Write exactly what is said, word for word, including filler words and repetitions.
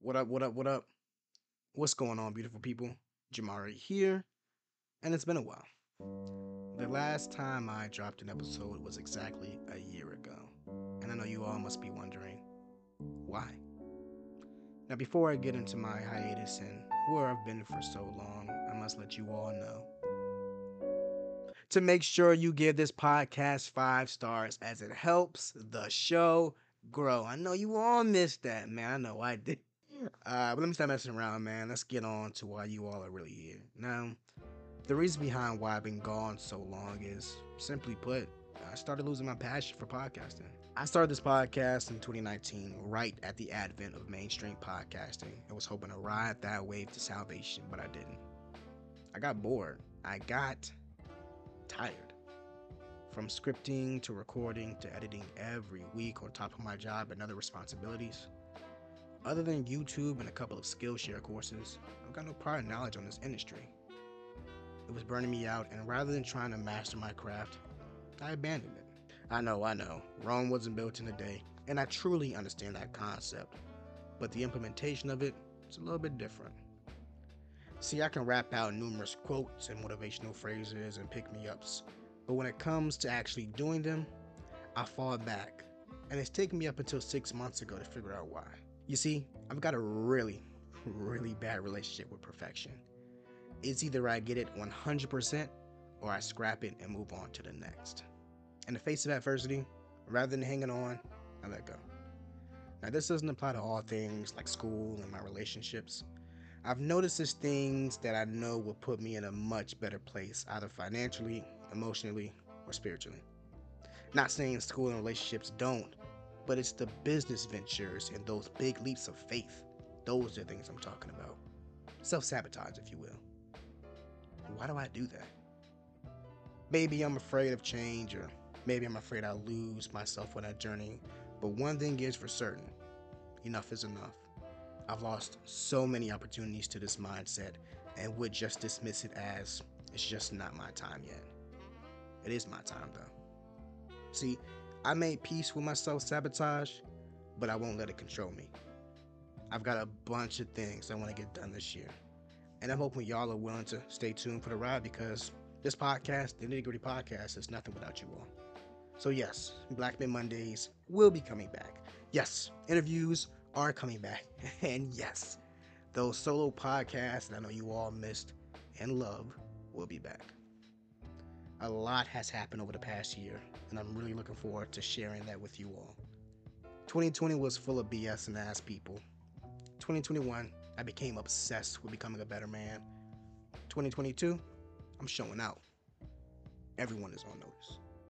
What up, what up, what up? What's going on, beautiful people? Jamari here, and it's been a while. The last time I dropped an episode was exactly a year ago, and I know you all must be wondering why. Now, before I get into my hiatus and where I've been for so long, I must let you all know to make sure you give this podcast five stars as it helps the show grow. I know you all missed that, man. I know I did. Uh, but let me stop messing around, man. Let's get on to why you all are really here. Now, the reason behind why I've been gone so long is, simply put, I started losing my passion for podcasting. I started this podcast in twenty nineteen, right at the advent of mainstream podcasting, and was hoping to ride that wave to salvation, but I didn't. I got bored. I got tired. From scripting to recording to editing every week on top of my job and other responsibilities. Other than YouTube and a couple of Skillshare courses, I've got no prior knowledge on this industry. It was burning me out, and rather than trying to master my craft, I abandoned it. I know, I know, Rome wasn't built in a day, and I truly understand that concept, but the implementation of it is a little bit different. See, I can rap out numerous quotes and motivational phrases and pick-me-ups, but when it comes to actually doing them, I fall back, and it's taken me up until six months ago to figure out why. You see, I've got a really, really bad relationship with perfection. It's either I get it one hundred percent or I scrap it and move on to the next. In the face of adversity, rather than hanging on, I let go. Now, this doesn't apply to all things like school and my relationships. I've noticed there's things that I know will put me in a much better place, either financially, emotionally, or spiritually. Not saying school and relationships don't, but it's the business ventures and those big leaps of faith. Those are things I'm talking about. Self-sabotage, if you will. Why do I do that? Maybe I'm afraid of change, or maybe I'm afraid I'll lose myself on that journey. But one thing is for certain, enough is enough. I've lost so many opportunities to this mindset and would just dismiss it as it's just not my time yet. It is my time though. See, I made peace with my self-sabotage, but I won't let it control me. I've got a bunch of things I want to get done this year, and I'm hoping y'all are willing to stay tuned for the ride, because this podcast, the Nitty Gritty Podcast, is nothing without you all. So yes, Black Men Mondays will be coming back. Yes, interviews are coming back. And yes, those solo podcasts that I know you all missed and love will be back. A lot has happened over the past year, and I'm really looking forward to sharing that with you all. twenty twenty was full of B S and ass people. twenty twenty-one, I became obsessed with becoming a better man. twenty twenty-two, I'm showing out. Everyone is on notice.